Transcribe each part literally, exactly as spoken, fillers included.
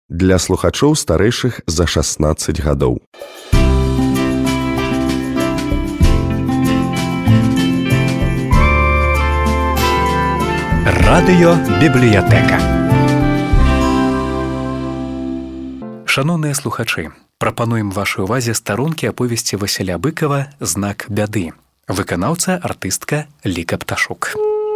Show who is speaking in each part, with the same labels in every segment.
Speaker 1: Для слухачоў старэйшых за шаснаццаць гадоў.
Speaker 2: Радыёбібліятэка. Шаноўныя слухачы, прапануем вашай увазе старонкі аповесці Васіля Быкава «Знак бяды». Выканаўца артыстка Ліка Пташук.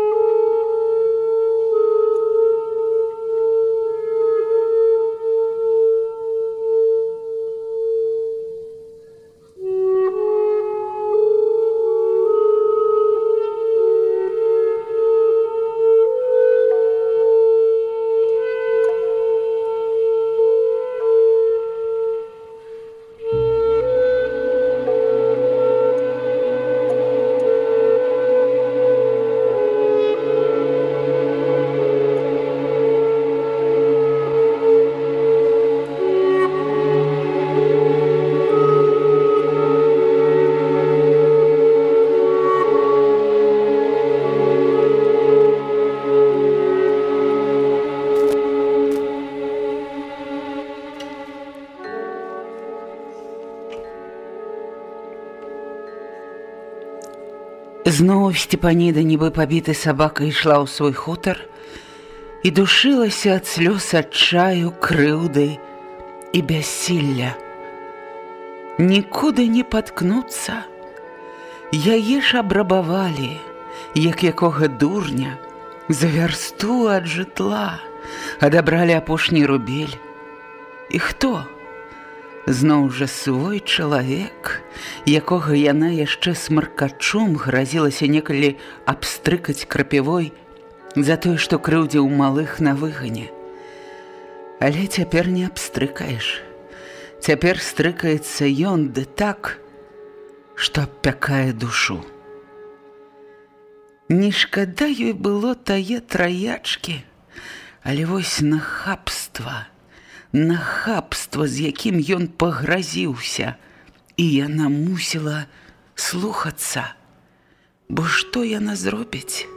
Speaker 3: Зноў Сцепаніда, нібы пабіты сабака, ішла ў свой хутар і душылася ад слёз адчаю, крыўды і бяссілля. Нікуды не паткнуцца. Яе ж абрабавалі, як якога дурня, за вярсту ад жытла, адабралі апошні рубель. І хто? Зноў жа свой чалавек, якога яна яшчэ смаркачом гразілася некалі абстрыкаць крапівой за тое, што крыўдзіў малых на выгане. Але цяпер не абстрыкаеш. Цяпер стрыкаецца ён ды так, што абпякае душу. Не шкада ёй было тае траячкі, але вось нахабства, нахабства, з якім ён пагразіўся, і яна мусіла слухацца, бо што яна зробіць?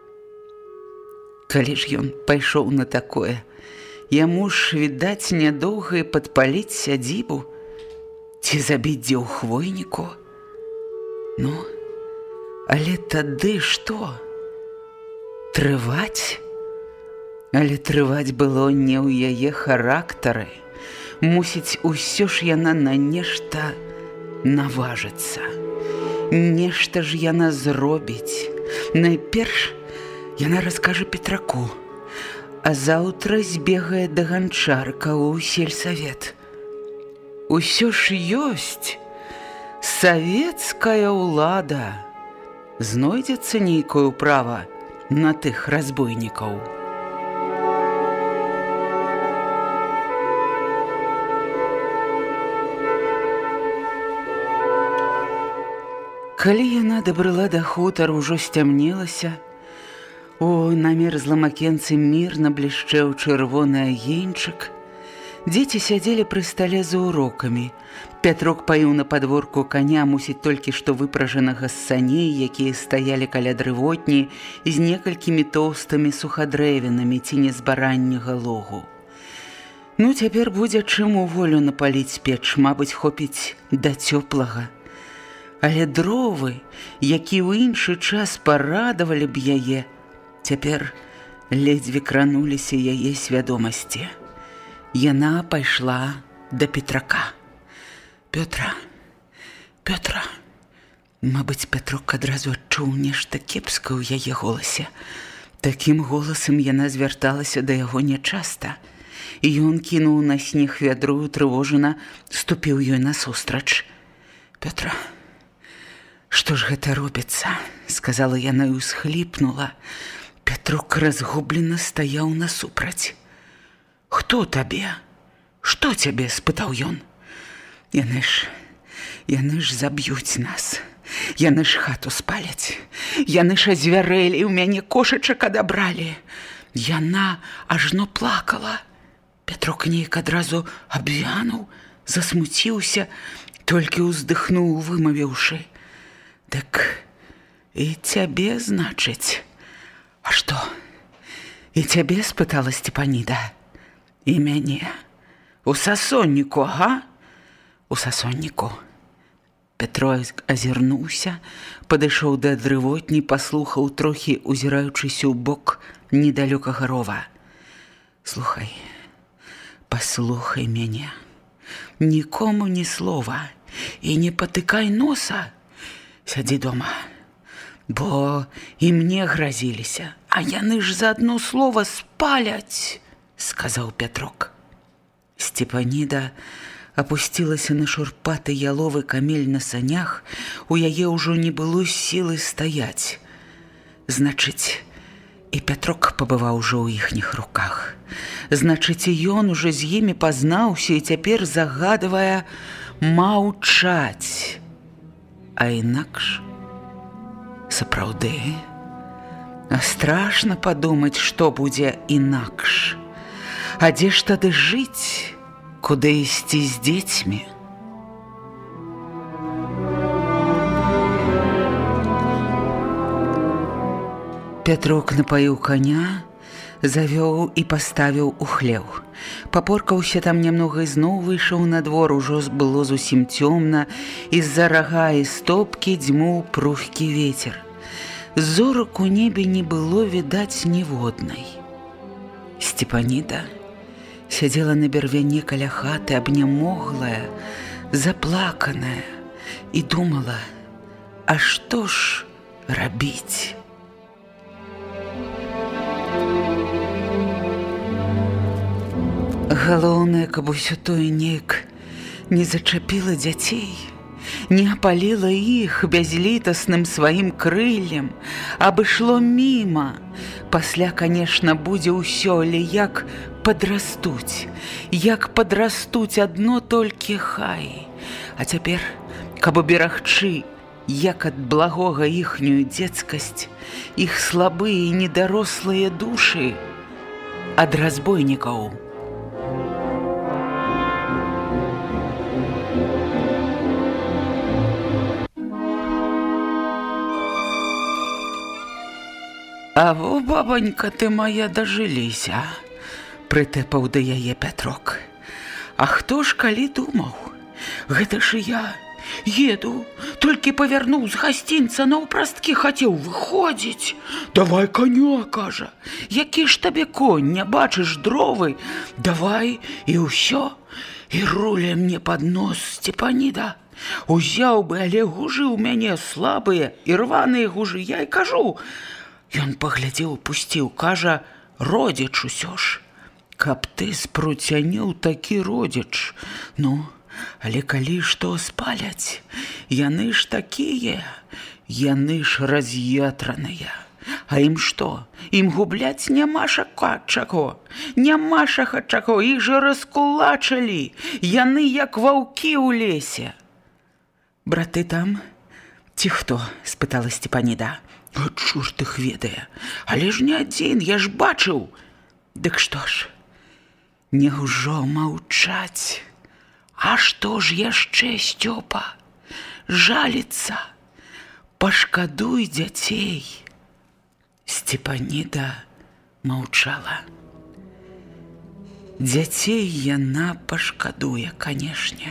Speaker 3: Калі ж ён пайшоў на такое, яму ж, відаць, нядоўга і падпаліць сядзібу ці забіць дзе ў хвойніку. Ну, але тады што? Трываць? Але трываць было не ў яе характары. Мусіць, усё ж яна на нешта наважыцца. Нешта ж яна зробіць. Найперш яна раскажа Петраку, а заўтра збегае да ганчарка ў сельсавет. Усё ж ёсць савецкая ўлада. Знойдзецца нейкое права на тых разбойнікаў. Калі яна дабрала да хутара, ужо сцямнелася. О, на мерзлым акенцы мірна блішчэў чырвоны агеньчык. Дзеці сядзелі пры стале за урокамі. Пятрок паіў на падворку каня, мусіць, толькі што выпражанага з саней, якія стаялі каля дрывотні з некалькімі тоўстымі сухадрэвінамі ці незбаранняга логу. Ну, цяпер будзе чым у волю напаліць печ, мабыць, хопіць да цёплага. Але дровы, які ў іншы час парадавалі б яе, цяпер ледзьве крануліся яе свядомасці. Яна пайшла да Петрака. Пётра, Пётра. Мабыць, Петрок адразу адчуў нешта кепска ў яе голасе. Такім голасам яна звярталася да яго нячаста. І ён кінуў на снег вядру, трывожана ступіў ёй насустрач. Пётра, што ж гэта робіцца? Сказала яна і ўсхліпнула. Петрок разгублена стаяў насупраць. Хто табе? Што цябе? Спытаў ён. Яны ж, яны ж заб'юць нас. Яны ж хату спаляць. Яны ж азвярэлі, у мяне кошачак адабралі. Яна ажно плакала. Петрок нейк адразу абвянуў, засмуціўся, толькі ўздыхнуў, вымавіўшы. Дык і цябе, значыць. А што? І цябе? Спытала Сцепаніда. І мяне. У сасонніку, га? У сасонніку. Пятро азірнуўся, падышоў да дрывотні, паслухаў, трохі узіраючыся ў бок недалёкага рова. Слухай, паслухай мяне. Нікому ні слова і не патыкай носа. Сядзі дома, бо і мне гразіліся, а яны ж за адно слова спаляць, сказаў Пятрок. Степаніда апусцілася на шурпаты яловы камель на санях, у яе ўжо не было сілы стаяць. Значыць, і Пятрок пабываў ужо ў іхніх руках. Значыць, і ён ужо з імі пазнаўся і цяпер загадвае маўчаць. А інакш, сапраўды, а страшна падумаць, што будзе інакш. А дзе ж тады жыць, куды ісці з дзецьмі? Пятрок напаіў коня, завёў і паставіў у хлеў. Папоркаўся там нямнога і зноў выйшаў на двор, ужо было зусім цёмна, і з-за рага і стопкі дзьмуў прухкі вецер. Зорак у небе не было відаць ніводнай. Степаніда сядзела на бервяне каля хаты, абнямоглая, заплаканая, і думала, а што ж рабіць? Галоўнае, каб усё тое неяк не зачапіла дзяцей, не апаліла іх бязлітасным сваім крыллем, абышло міма. Пасля, канешне, будзе ўсё, але як падрастуць, як падрастуць, адно толькі хай. А цяпер, каб уберагчы, як ад благога іхнюю дзецкасць, іх слабыя і недарослыя душы ад разбойнікаў. А во, бабанька ты моя, дажыліся, прытэпаў да яе Пятрок. А хто ж калі думаў? Гэта ж я еду, толькі павярнуў з гасцінца, наўпрасткі хацеў выходзіць. Давай коня, кажа, які ж табе конь, не бачыш дровы? Давай, і ўсё. І руля мне пад нос, Степаніда. Узяў бы, але гужы ў мяне слабыя і рваныя гужы, я і кажу. Ён паглядзеў, пусціў, кажа, родзіч усё ж. Каб ты спруцяніў такі родзіч. Ну, але калі што спаляць, яны ж такія, яны ж раз'ятраныя. А ім што? Ім губляць няма шака чаго, няма шака чаго, іх жа раскулачылі, яны як ваўкі ў лесе. Браты там ці хто? Спытала Степаніда. А чорт іх ведае, але ж не адзін, я ж бачыў. Дык што ж, не ўжо маўчаць? А што ж яшчэ, Стёпа? Жаліцца? Пашкадуй дзяцей. Степаніда маўчала. Дзяцей яна пашкадуе, канешне.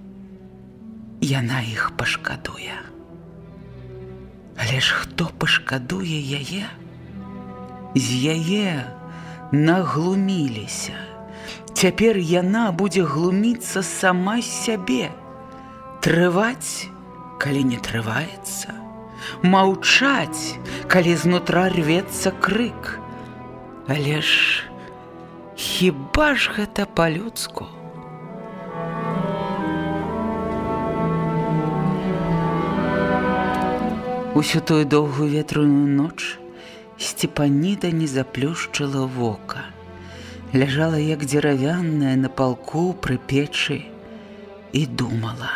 Speaker 3: Яна іх пашкадуе. Але ж хто пашкадуе яе? З яе наглуміліся. Цяпер яна будзе глуміцца сама сябе. Трываць, калі не трываецца. Маўчаць, калі знутра рвецца крык. Але ж хіба ж гэта па-людску? Усю тую доўгую ветраную ноч Степаніда не заплюшчыла вока. Ляжала, як дзеравяная, на палку пры печы і думала.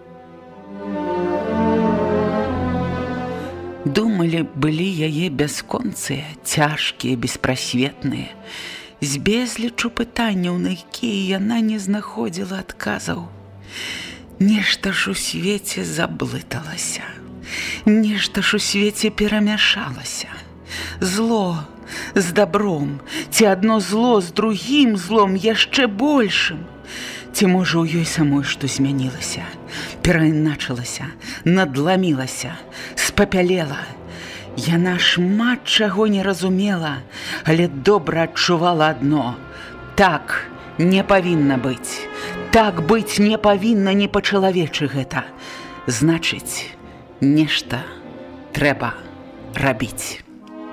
Speaker 3: Думалі былі яе бясконцыя, цяжкія, беспрасветныя, з безлічу пытанняў, на якія яна не знаходзіла адказаў. Нешта ж у свеце заблыталася. Нешта ж у свеце перамяшалася. Зло, з дабром, ці адно зло з другім злом яшчэ большым. Ці, можа, у ёй самой што змянілася, перайначылася, надламілася, спапялела. Яна шмат чаго не разумела, але добра адчувала адно. Так не павінна быць. Так быць не павінна, не па-чалавечы гэта. Значыць, нешта трэба рабіць.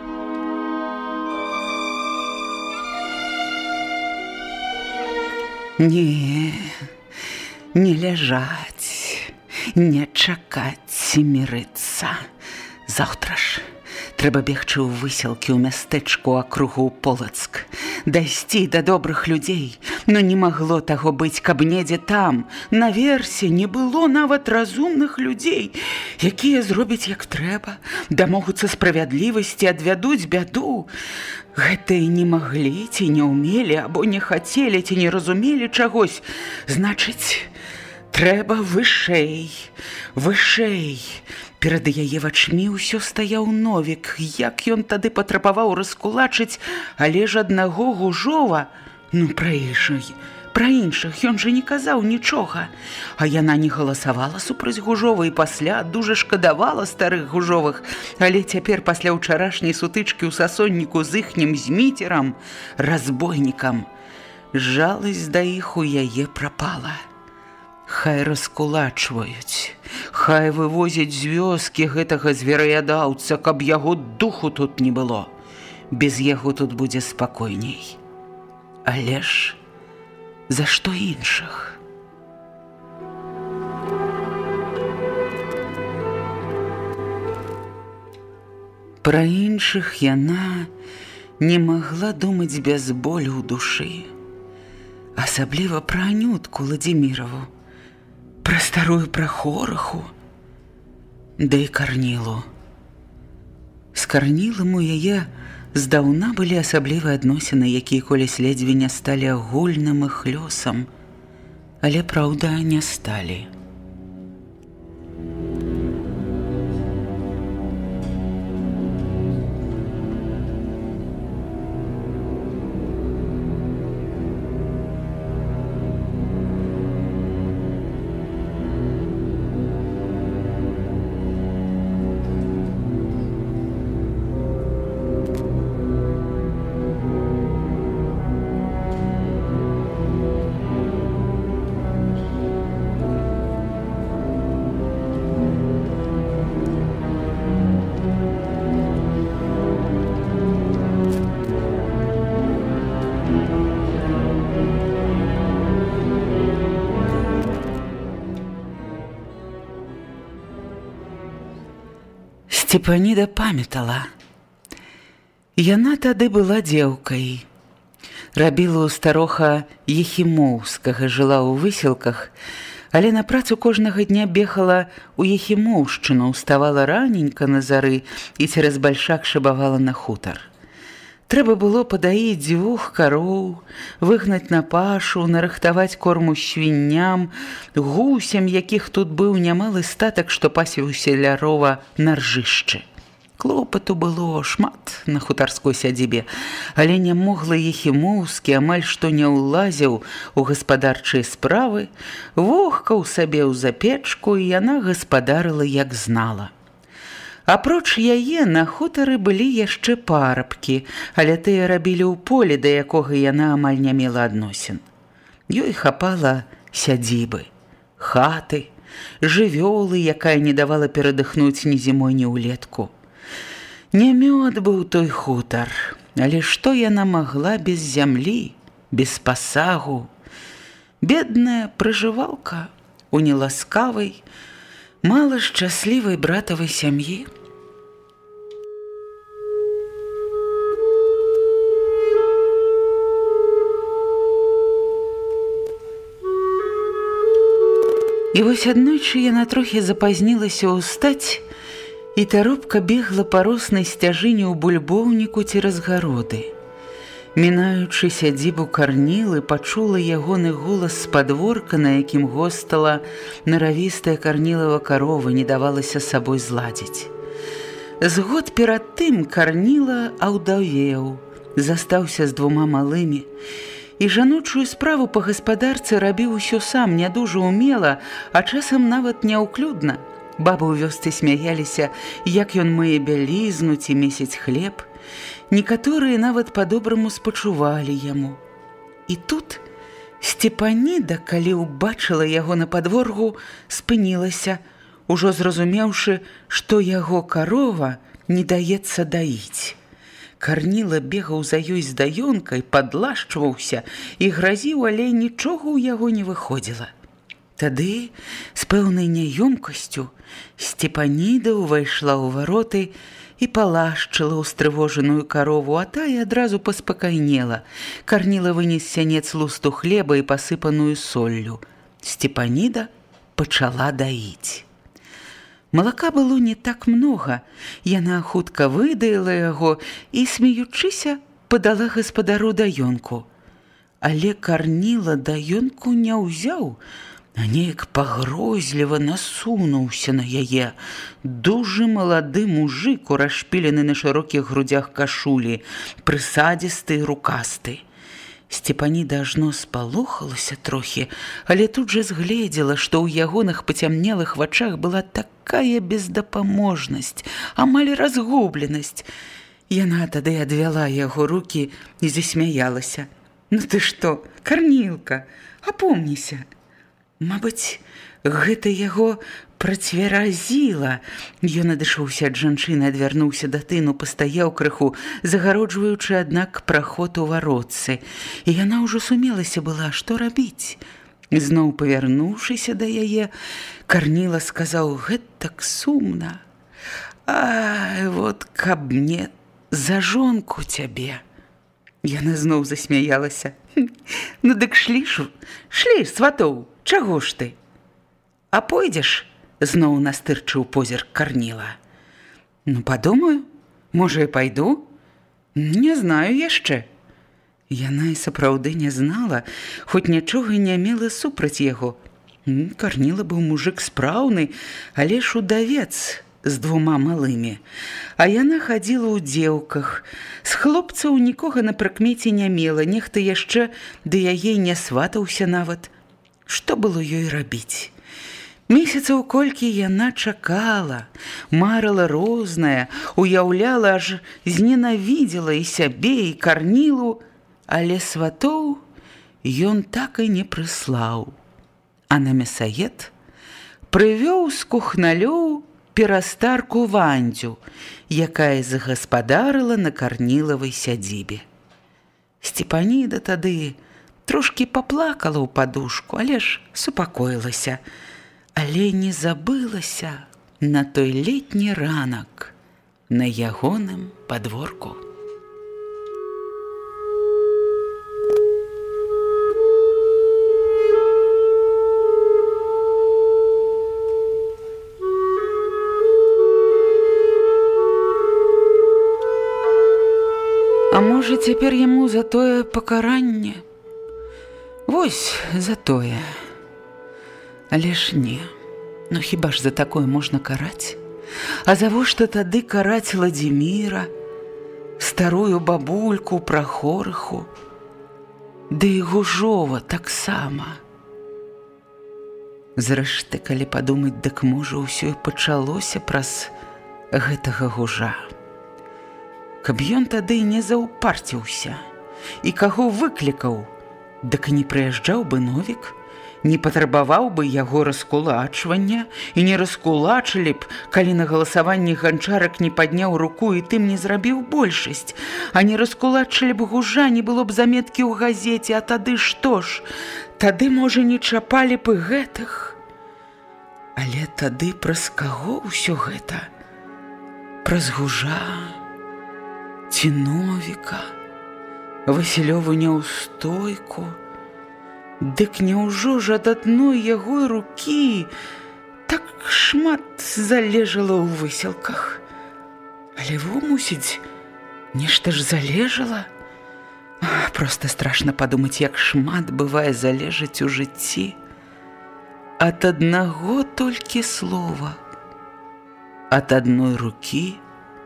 Speaker 3: Не, не ляжаць, не чакаць, мірыцца. Заўтра ж трэба бегчы ў выселкі ў мястэчку акругу Полацк, дайсці да добрых людзей. Но не магло таго быць, каб недзе там, наверсе, не было нават разумных людзей, якія зробяць як трэба, дамогуцца справядлівасці, адвядуць бяду. Гэтыя не маглі, ці не ўмелі, або не хацелі, ці не разумелі чагось. Значыць, трэба вышэй, вышэй. Перад яе вачмі ўсё стаяў Новік, як ён тады патрабаваў раскулачыць, але ж аднаго Гужова, ну пра іншых, пра іншых ён жа не казаў нічога. А яна не галасавала супраць Гужова і пасля дужа шкадавала старых Гужовых, але цяпер пасля ўчарашняй сутычкі ў сасонніку з іхнім зміцерам, разбойнікам, жаласць да іх у яе прапала. Хай раскулачваюць, хай вывозяць з вёскі гэтага звераядаўца, каб яго духу тут не было. Без яго тут будзе спакойней. Але ж за што іншых? Пра іншых яна не магла думаць без болю ў душы. Асабліва пра Анютку Ладзімірову, пра старую Прахораху, да і Карнілу. З Карнілам у яе здаўна былі асаблівыя адносіны, якія колісь ледзьве не сталі агульным іх лёсам, але, праўда, не сталі. Сцепаніда памятала. Яна тады была дзеўкай. Рабіла ў староха Ехімоўскага, жыла ў выселках, але на працу кожнага дня бегала ў Ехімоўшчыну, уставала раненька на зары і цераз бальшак шабавала на хутар. Трэба было падаіць дзвюх кароў, выгнаць на пашу, нарыхтаваць корму свінням, гусям, якіх тут быў нямалы статак, што пасвіў селярова на ржышчы. Клопату было шмат на хутарской сядзібе, але нямоглы Ехімоўскі амаль што не ўлазіў у гаспадарчыя справы, вохкаў сабе ў запечку, і яна гаспадарыла, як знала. Апроч яе на хутары былі яшчэ парабкі, але тыя рабілі ў полі, да якога яна амаль не мела адносін. Ёй хапала сядзібы, хаты, жывёлы, якая не давала перадыхнуць ні зімой, ні ўлетку. Не мёд быў той хутар, але што яна магла без зямлі, без пасагу? Бедная пражывалка у неласкавай, мала шчаслівай братавай сям'і. І вось аднойчы яна трохі запазнілася ўстаць, і таропка бегла па роснай сцяжыне ў бульбоўніку цераз гароды. Мінаючы сядзібу Карнілы, пачула ягоны голас з падворка, на якім гостала наравістая Карнілава карова, не давалася сабой зладзіць. З год перад тым Карніла аўдавеў, застаўся з двума малымі, і жаночую справу па гаспадарцы рабіў усё сам, не дужа умела, а часам нават няўклюдна. Бабы ў вёсцы смяяліся, як ён мые бялізну ці месяць хлеб. Некаторыя нават па-добраму спачувалі яму. І тут Степаніда, калі ўбачыла яго на падворку, спынілася, ужо зразумеўшы, што яго карова не даецца даіць. Карніла бегаў за ёй з даёнкай, падлашчваўся і гразіў, але нічога ў яго не выходзіла. Тады, з пэўнай няёмкасцю, Степаніда ўвайшла ў вароты і палашчыла ўстрывожаную карову, а тая адразу паспакайнела. Карніла вынес сянец лусту хлеба і пасыпаную соллю. Степаніда пачала даіць. Малака было не так многа. Яна хутка выдаіла яго і, смеючыся, падала гаспадару даёнку. Але Карніла даёнку не ўзяў, а неяк пагрозліва насунуўся на яе. Дужы малады мужык, урашпілены на шырокіх грудзях кашулі, прысадзісты і рукасты. Степаніда ажно спалохалася трохі, але тут жа згледзела, што ў ягоных пацямнелых вачах была такая бездапаможнасць, амаль разгубленасць. Яна тады адвяла яго рукі і засмяялася. «Ну ты што, Карнілка, апомніся!» Мабыць, гэта яго працверазіла. Ён адышоўся ад жанчыны, адвярнуўся да тыну, пастаяў крыху, загароджваючы, аднак, праход у варотцы. І яна ўжо сумелася была, што рабіць. Зноў павярнуўшыся да яе, Карніла сказаў гэтак сумна: «Ай, вот каб мне за жонку цябе!» Яна зноў засмяялася. «Ну дык шлі ж, шлі, сватоў! Чаго ж ты?» «А пойдзеш?» – зноў настырчыў позірк Карніла. «Ну, падумаю, можа, і пайду? Не знаю яшчэ». Яна і сапраўды не знала, хоць нічога не мела супраць яго. Карніла быў мужык спраўны, але ж удавец з двума малымі. А яна хадзіла ў дзеўках. З хлопцаў нікога на прыкмеце не мела, нехта яшчэ да яе не сватаўся нават. Што было ёй рабіць? Месяцаў колькі яна чакала, марыла рознае, уяўляла, аж зненавідзела і сябе, і Карнілу, але сватоў ён так і не прыслаў. А на мясаед прывёў з кухналёў перастарку Вандзю, якая загаспадарыла на Карнілавай сядзібе. Степаніда тады трошкі паплакала ў падушку, але ж супакоілася, але не забылася на той летні ранак на ягоным падворку. А можа, цяпер яму за тое пакаранне? Вось за тое. Але ж не. Ну хіба ж за такое можна караць? А завошта тады караць Ладзіміра, старую бабульку Прахорыху, ды і Гужова таксама? Зрэшты, калі падумаць, дык можа ўсё і пачалося праз гэтага Гужа. Каб ён тады не заўпарціўся і каго выклікаў, дык не прыязджаў бы Новік, не патрабаваў бы яго раскулачвання і не раскулачылі б, калі на галасаванні ганчарак не падняў руку і тым не зрабіў большасць, а не раскулачылі б Гужа, не было б заметкі ў газеце, а тады што ж? Тады, можа, не чапалі б і гэтых. Але тады праз каго ўсё гэта? Праз Гужа ці Новіка? Васілёву няўстойку? Дык няўжо ж ад адной яго рукі так шмат залежала ў выселках? Але во, мусіць, нешта ж залежала? Проста страшна падумаць, як шмат бывае залежаць у жыцці ад аднаго толькі слова, ад адной рукі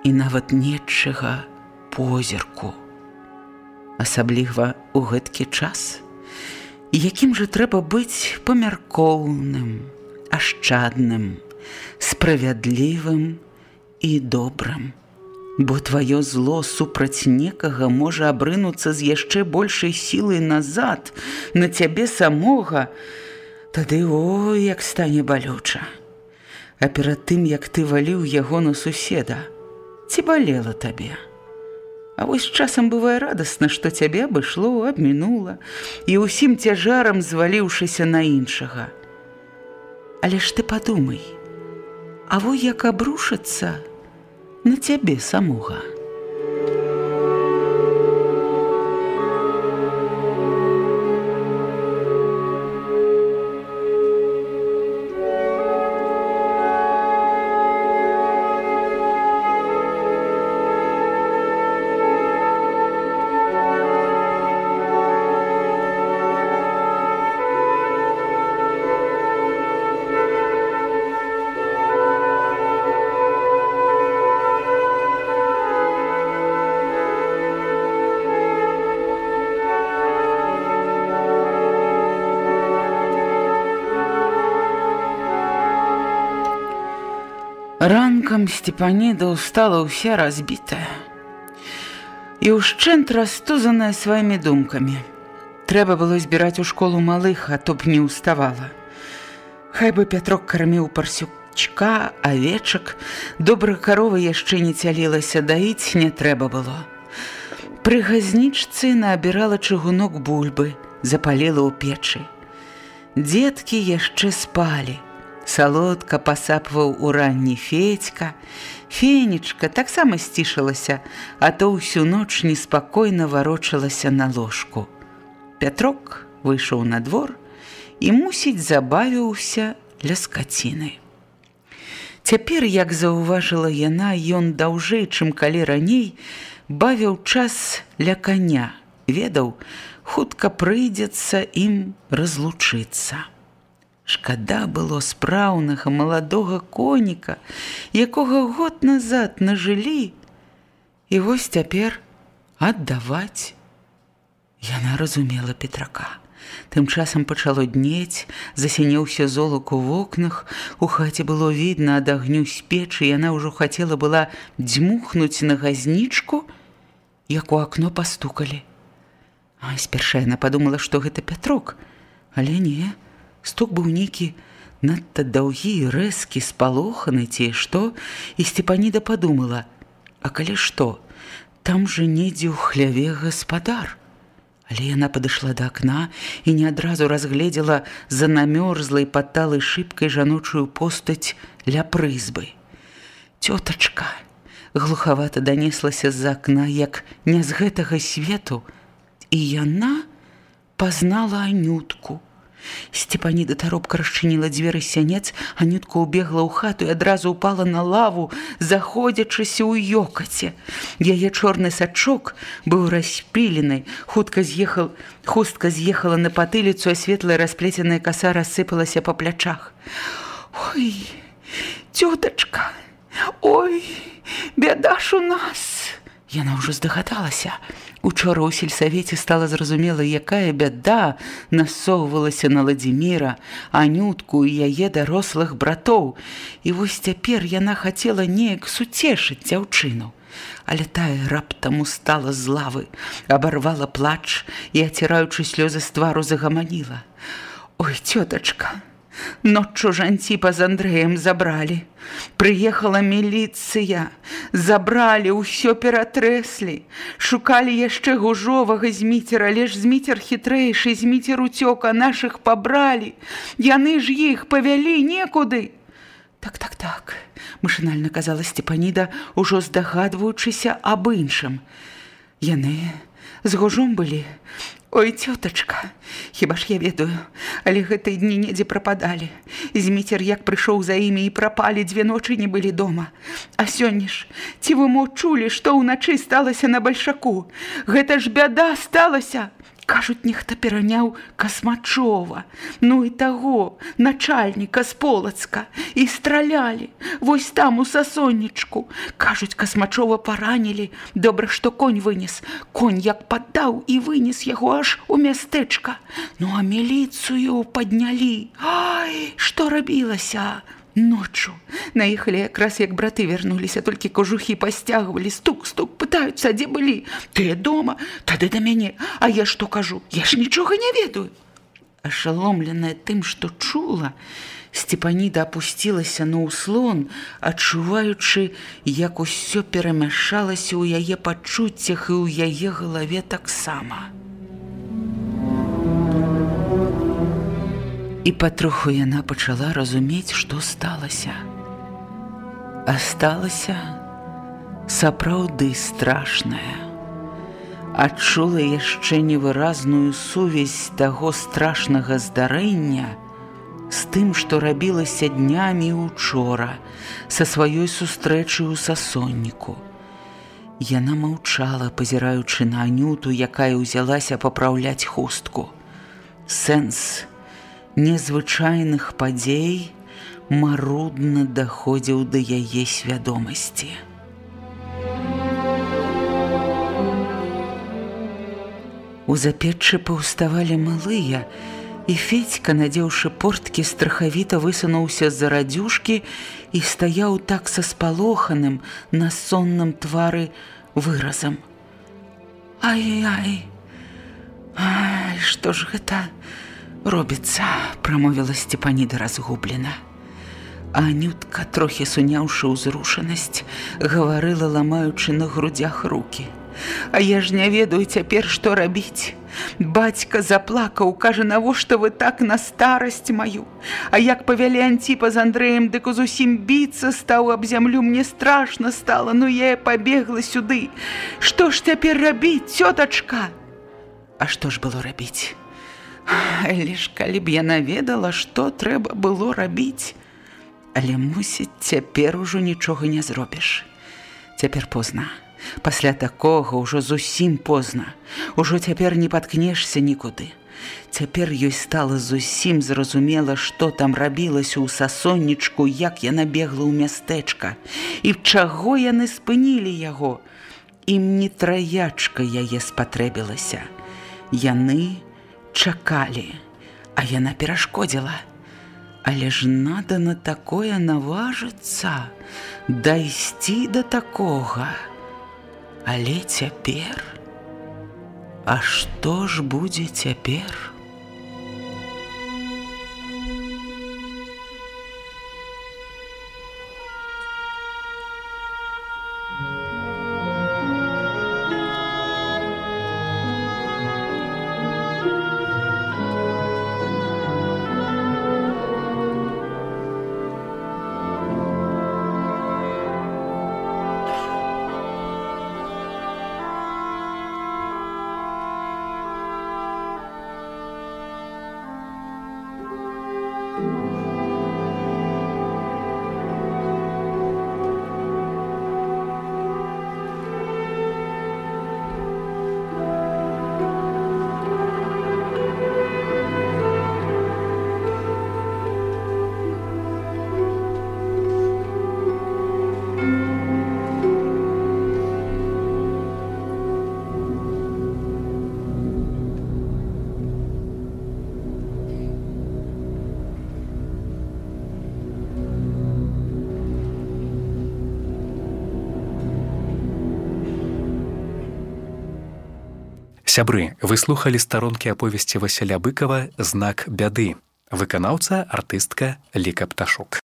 Speaker 3: і нават нечага позірку. Асабліва ў гэткі час, якім жа трэба быць памяркоўным, ашчадным, справядлівым і добрым. Бо тваё зло супраць некага можа абрынуцца з яшчэ большай сілай назад на цябе самога, тады ой, як стане балюча. А перад тым, як ты валіў яго на суседа, ці балела табе? А вось часам бывае радасна, што цябе абышло, абмінула, і ўсім цяжарам зваліўшыся на іншага. Але ж ты падумай, а во як абрушыцца на цябе самога. Ранкам Степаніда ўстала ўся разбітая і ўшчэнт растузаная сваімі думкамі. Трэба было збіраць у школу малых, а то б не ўставала. Хай бы Пятрок карміў парсючка, авечак, добра карова яшчэ не цялілася, даіць не трэба было. Пры газнічцы наабірала чыгунок бульбы, запаліла ў печы. Дзеткі яшчэ спалі. Салодка пасапваў у ранні Федька. Фенечка таксама сцішылася, а то ўсю ноч неспакойна варочалася на ложку. Пятрок выйшаў на двор і, мусіць, забавіўся ля скаціны. Цяпер, як заўважыла яна, ён даўжэй, чым калі раней, бавіў час ля каня, ведаў, хутка прыйдзецца ім разлучыцца. Шкада было спраўнага маладога коніка, якога год назад нажылі, і вось цяпер аддаваць. Яна разумела Петрака. Тым часам пачало днець, засінеўся золак у вокнах, у хаце было відна ад агню з печы, яна ўжо хацела была дзьмухнуць на газнічку, як у акно пастукалі. А спярша яна падумала, што гэта Пятрок, але не. Стук быў нейкі надта даўгі і рэзкі, спалоханы ці што, і Степаніда падумала, а калі што, там жа недзе ў хляве гаспадар. Але яна падышла да акна і не адразу разгледзела за намёрзлай пад талай шыбкай жаночую постаць ля прызбы. Цётачка глухавата данеслася з-за акна, як не з гэтага свету, і яна пазнала Анютку. Степаніда таропка расчыніла дзверы сянец, Анютка ўбегла ў хату і адразу ўпала на лаву, заходзячыся ў ёкаце. Яе чорны сачок быў распілены, хутка з'ехал, хустка з'ехала на патыліцу, а светлая расплеценая каса рассыпалася па плячах. Ой, цётачка, ой, бяда ж у нас! Яна ўжо здагадалася. Учора ў сельсавеце стала зразумела, якая бяда насоўвалася на Ладзіміра, Анютку і яе дарослых братоў. І вось цяпер яна хацела неяк суцешыць дзяўчыну. Але тая раптам устала з лавы, абарвала плач і, аціраючы слёзы з твару, загаманіла. Ой, цётачка, ноччу ж Антіпа з Андрэем забралі. Прыехала міліцыя, забралі, ўсё ператрэслі. Шукалі яшчэ Гужовага Зміцера, але ж Зміцер хітрэйшы, Зміцер уцёк, а нашых пабралі. Яны ж іх павялі некуды. Так, так, так, машынальна казала Степаніда, ужо здагадваючыся аб іншым. Яны з Гужом былі. Ой, цётачка, хіба ж я ведаю, але гэтыя дні недзе прападалі. Зміцер як прыйшоў за імі і прапалі, дзве ночы не былі дома. А сёння ж, ці вы мо чулі, што ўначы сталася на Бальшаку? Гэта ж бяда сталася. Кажуць, нехта пераняў Касмачова, ну і таго, начальніка з Полацка, і стралялі, вось там у Сасонечку. Кажуць, Касмачова паранілі, добра, што конь вынес. Конь як паддаў і вынес яго аж у мястэчка. Ну, а міліцыю паднялі. Ай, што рабілася? Ноччу наехалі якраз, як браты вярнуліся, толькі кожухі пасцягвалі, стук-стук, пытаюцца, дзе былі. Ты дома? Тады да мяне. А я што кажу? Я ж нічога не ведаю. Ашаломленая тым, што чула, Степаніда апусцілася на ўслон, адчуваючы, як усё перамяшалася ў яе пачуццях і ў яе галаве таксама. І патроху яна пачала разумець, што сталася. А сталася сапраўды страшнае. Адчула яшчэ невыразную сувязь таго страшнага здарэння з тым, што рабілася днямі учора са сваёй сустрэчай у Сасонніку. Яна маўчала, пазіраючы на Анюту, якая ўзялася папраўляць хустку. Сэнс незвычайных падзей марудна даходзіў да яе свядомасці. У запеччы паўставалі малыя, і Федька, надзеўшы порткі, страхавіта высунуўся з-за радзюшкі і стаяў так са спалоханым на сонным твары выразам. Ай-ай, ай, што ж гэта робіцца, прамовіла Степаніда разгублена. А Анютка, трохі суняўшы ўзрушанасць, гаварыла, ламаючы на грудзях рукі. А я ж не ведаю цяпер, што рабіць. Бацька заплакаў, кажа, навошта вы так на старасць маю? А як павялі Антіпа з Андрэем, дык зусім біцца стаў аб зямлю, мне страшна стала, ну я пабегла сюды. Што ж цяпер рабіць, цётачка? А што ж было рабіць? Але ж калі б яна ведала, што трэба было рабіць. Але, мусіць, цяпер ужо нічога не зробіш. Цяпер позна. Пасля такога ўжо зусім позна. Ужо цяпер не паткнешся нікуды. Цяпер ёй стала зусім зразумела, што там рабілася ў Сасонечку, як яна бегла ў мястэчка. І чаго яны спынілі яго. Ім не траячка яе спатрэбілася. Яны чакалі, а яна перашкодзіла. Але ж надо на такое наважыцца, дайсці да такога. Але цяпер? А што ж будзе цяпер?
Speaker 2: Сябры, вы слухалі старонкі аповесці Васіля Быкава «Знак бяды». Выканаўца, артыстка Ліка Пташук.